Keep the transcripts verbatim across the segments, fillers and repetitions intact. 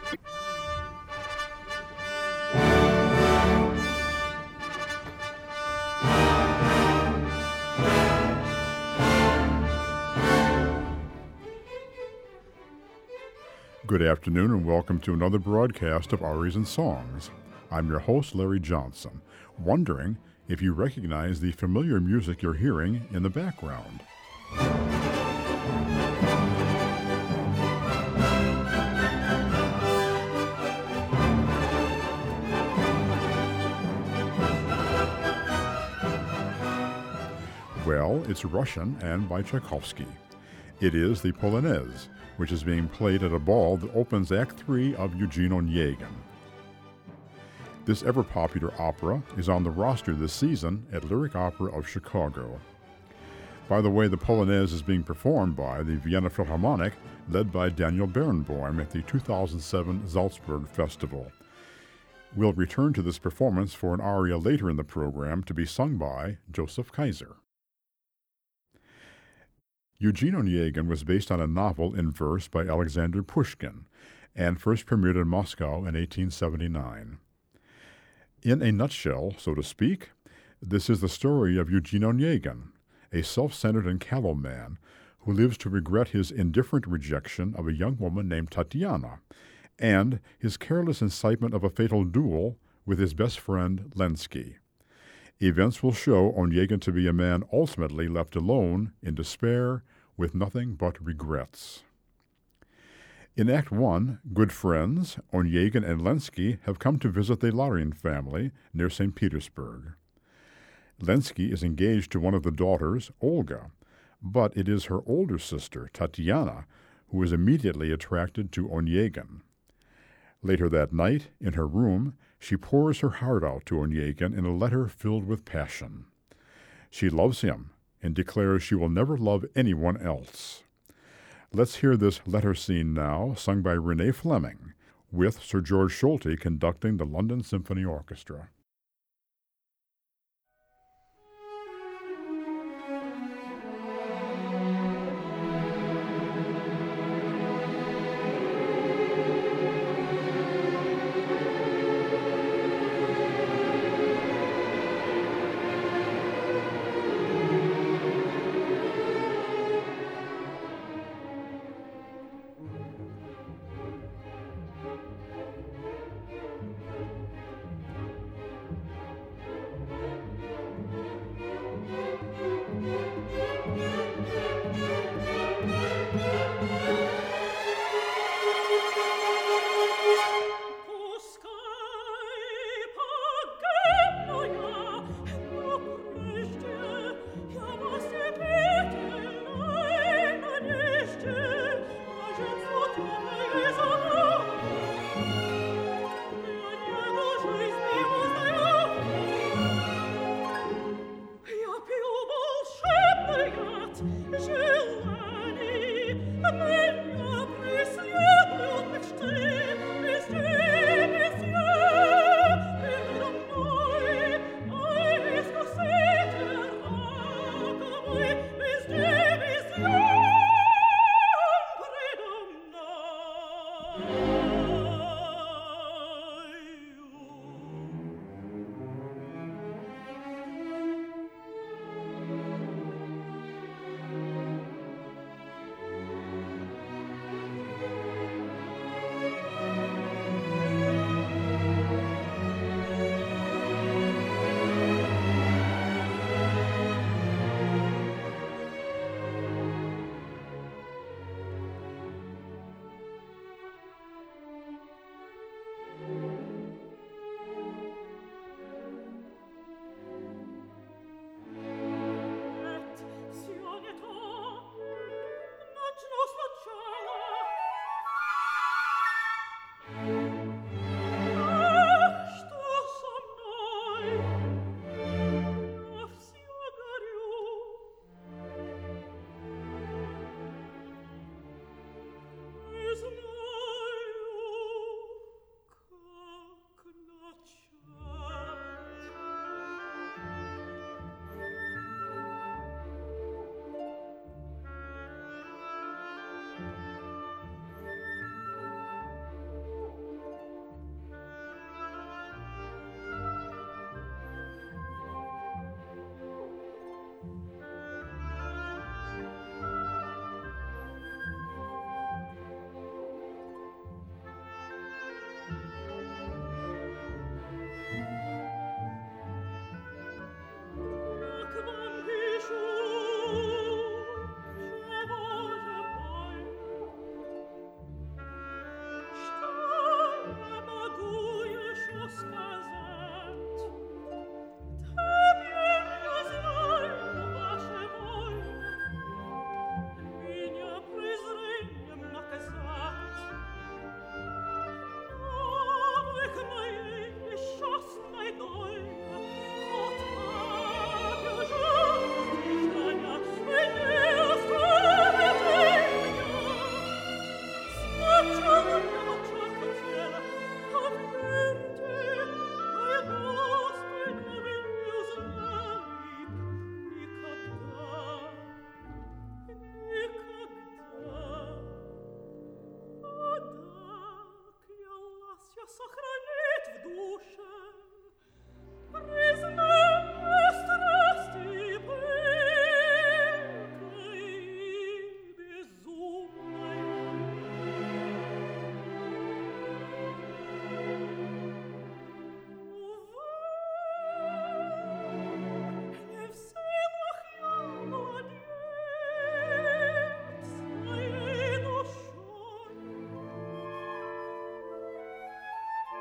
Good afternoon and welcome to another broadcast of Arias and Songs. I'm your host, Larry Johnson, wondering if you recognize the familiar music you're hearing in the background. Well, it's Russian and by Tchaikovsky. It is the Polonaise, which is being played at a ball that opens Act three of Eugene Onegin. This ever-popular opera is on the roster this season at Lyric Opera of Chicago. By the way, the Polonaise is being performed by the Vienna Philharmonic, led by Daniel Barenboim at the two thousand seven Salzburg Festival. We'll return to this performance for an aria later in the program to be sung by Joseph Kaiser. Eugene Onegin was based on a novel in verse by Alexander Pushkin and first premiered in Moscow in eighteen seventy-nine. In a nutshell, so to speak, this is the story of Eugene Onegin, a self-centered and callow man who lives to regret his indifferent rejection of a young woman named Tatiana and his careless incitement of a fatal duel with his best friend Lenski. Events will show Onegin to be a man ultimately left alone, in despair, with nothing but regrets. In Act One, good friends, Onegin and Lenski have come to visit the Larin family near Saint Petersburg. Lenski is engaged to one of the daughters, Olga, but it is her older sister, Tatiana, who is immediately attracted to Onegin. Later that night, in her room, she pours her heart out to Onegin in a letter filled with passion. She loves him and declares she will never love anyone else. Let's hear this letter scene now, sung by Renee Fleming, with Sir George Solti conducting the London Symphony Orchestra. сохранить в душе. Признай страсти пылкой и безумной. Увы, не в силах я владеть своей душой.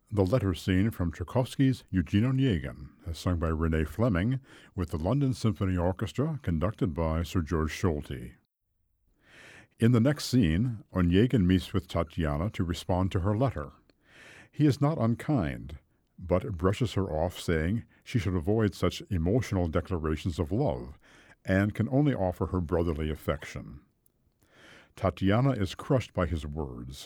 the letter scene from Tchaikovsky's Eugene Onegin, as sung by Renee Fleming, with the London Symphony Orchestra, conducted by Sir George Solti. In the next scene, Onegin meets with Tatiana to respond to her letter. He is not unkind, but brushes her off, saying she should avoid such emotional declarations of love, and can only offer her brotherly affection. Tatiana is crushed by his words.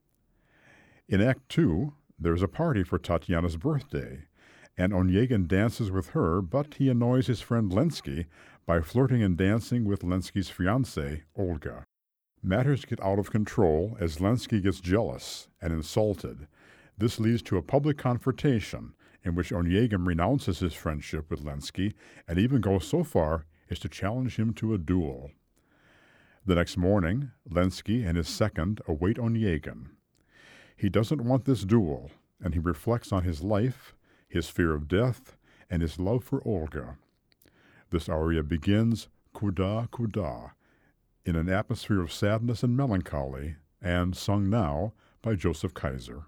In Act Two, there is a party for Tatiana's birthday, and Onegin dances with her, but he annoys his friend Lenski by flirting and dancing with Lenski's fiancée, Olga. Matters get out of control as Lenski gets jealous and insulted. This leads to a public confrontation in which Onegin renounces his friendship with Lenski and even goes so far as to challenge him to a duel. The next morning, Lenski and his second await Onegin. He doesn't want this duel, and he reflects on his life, his fear of death, and his love for Olga. This aria begins Kuda, Kuda, in an atmosphere of sadness and melancholy, and sung now by Joseph Kaiser.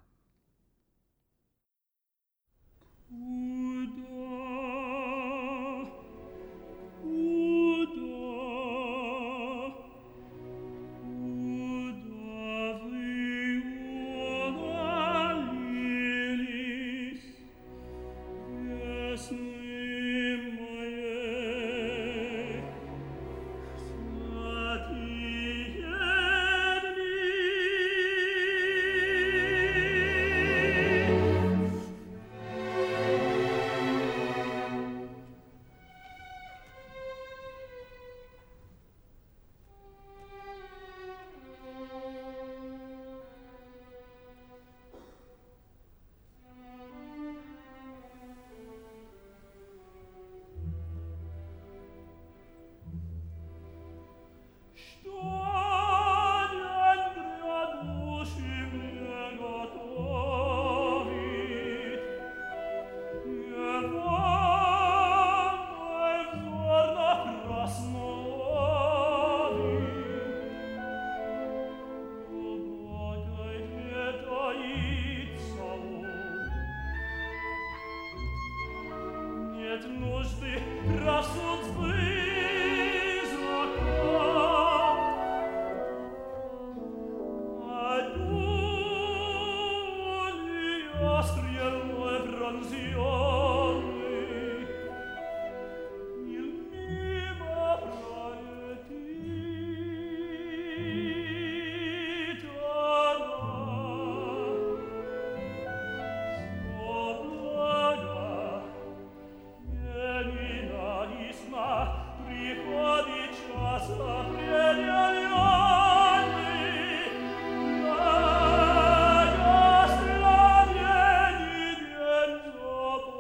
Dopo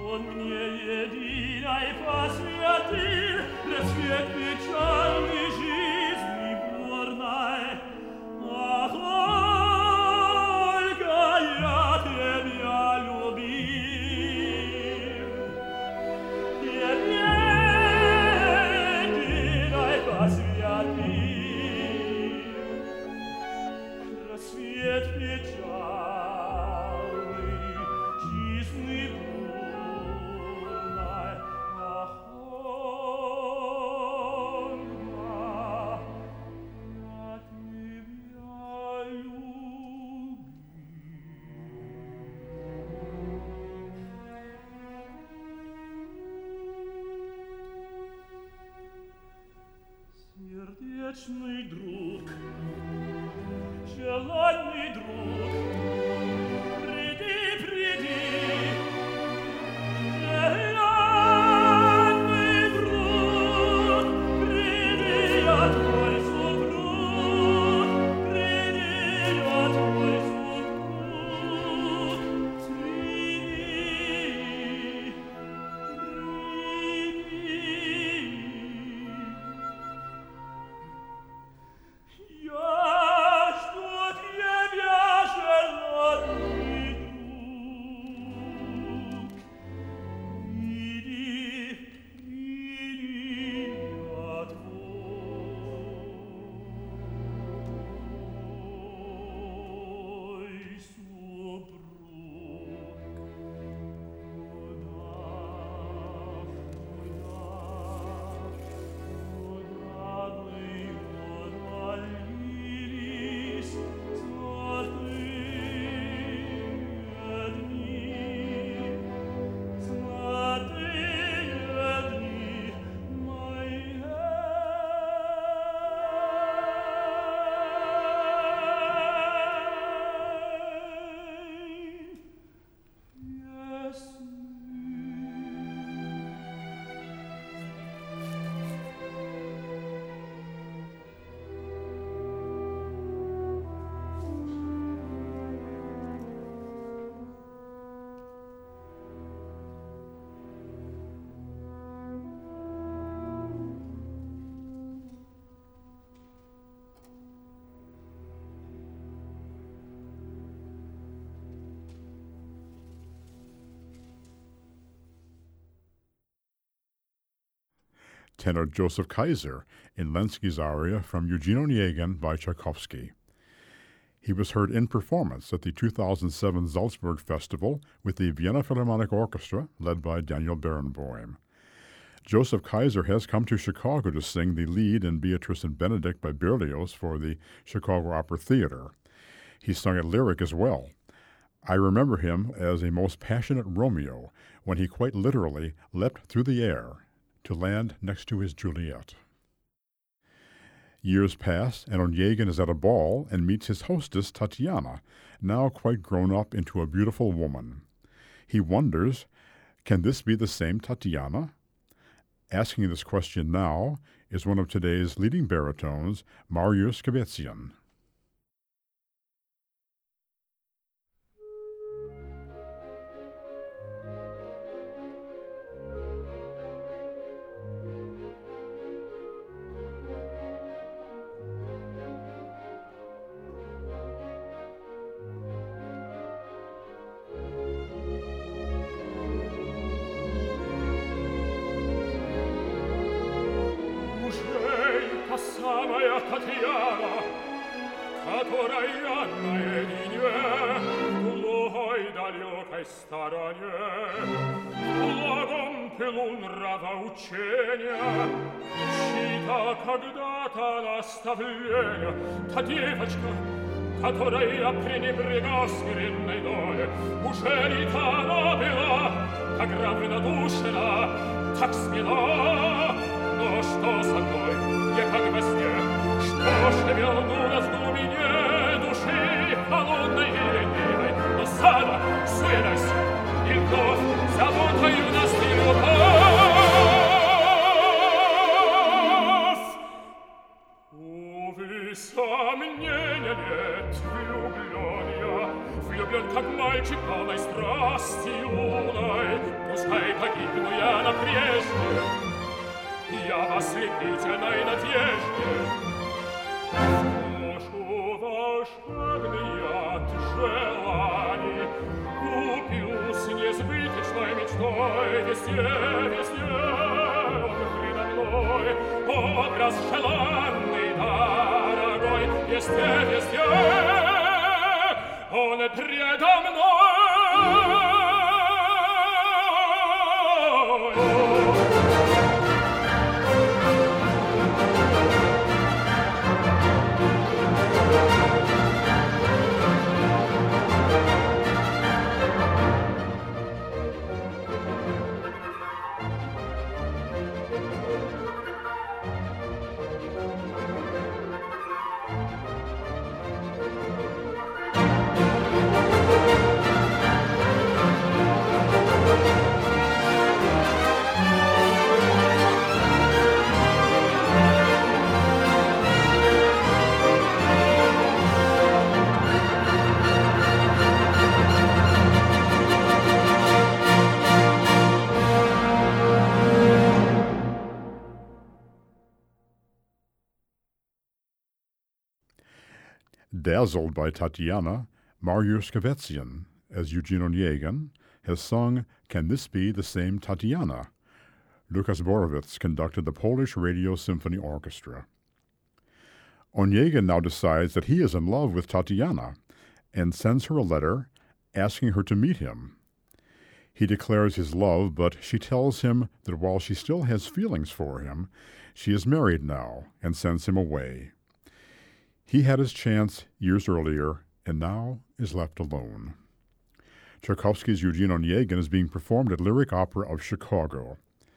Он мне единой посвятил для свет печальной жизни бурной. Ах, Ольга, я тебя любил. Тебе единой посвятил для свет печальной жизни бурной. Ах, Ольга, я тебя любил. Сердечный друг, желанный друг, приди, приди. Желанный друг, приди, я твой супруг, приди, я твой супруг, приди, приди. Я жду тебя, желанный друг. Приди, приди, я твой супруг. Куда, куда, куда вы удалились, золотые дни, золотые дни мои? Tenor Joseph Kaiser in Lenski's aria from Eugene Onegin by Tchaikovsky. He was heard in performance at the two thousand seven Salzburg Festival with the Vienna Philharmonic Orchestra, led by Daniel Barenboim. Joseph Kaiser has come to Chicago to sing the lead in Beatrice and Benedict by Berlioz for the Chicago Opera Theater. He sung it lyric as well. I remember him as a most passionate Romeo when he quite literally leapt through the air to land next to his Juliet. Years pass, and Onegin is at a ball and meets his hostess, Tatiana, now quite grown up into a beautiful woman. He wonders, can this be the same Tatiana? Asking this question now is one of today's leading baritones, Mariusz Kawecyan. Самая Татьяна, которая наедине в глухой далекой стороне, благом пылу нравоучения, чьи-то когда-то наставления. Та девочка, которая пренебрегла смиренной доле, уже ли та она была, так равнодушна, так смела? Но что со мной? Я как во сне, что шевельнулось в глубине души холодной и ленивой, но сада суетась, и вновь заботою нас не любовь. Увы, сомнения нет, влюблен я, влюблен, как мальчик полной страсти юной, пускай я на прежде, я ослепительной надежде. Душу волшебный от желаний, купюсь несбыточной мечтой, везде, везде он предо мной, образ желанный, дорогой, везде, везде он предо мной. Dazzled by Tatiana, Mariusz Kvetzian, as Eugene Onegin, has sung Can This Be the Same Tatiana? Lukas Borowicz conducted the Polish Radio Symphony Orchestra. Onegin now decides that he is in love with Tatiana and sends her a letter asking her to meet him. He declares his love, but she tells him that while she still has feelings for him, she is married now and sends him away. He had his chance years earlier and now is left alone. Tchaikovsky's Eugene Onegin is being performed at Lyric Opera of Chicago.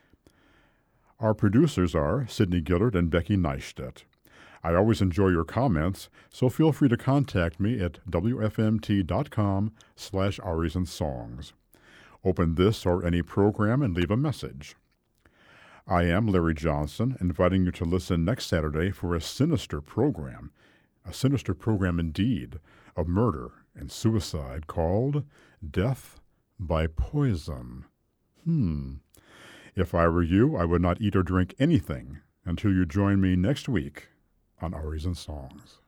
Our producers are Sidney Gillard and Becky Neistat. I always enjoy your comments, so feel free to contact me at W F M T dot com slash Aries and Songs. Open this or any program and leave a message. I am Larry Johnson, inviting you to listen next Saturday for a sinister program, a sinister program indeed, of murder and suicide called Death by Poison. Hmm. If I were you, I would not eat or drink anything until you join me next week on Aries and Songs.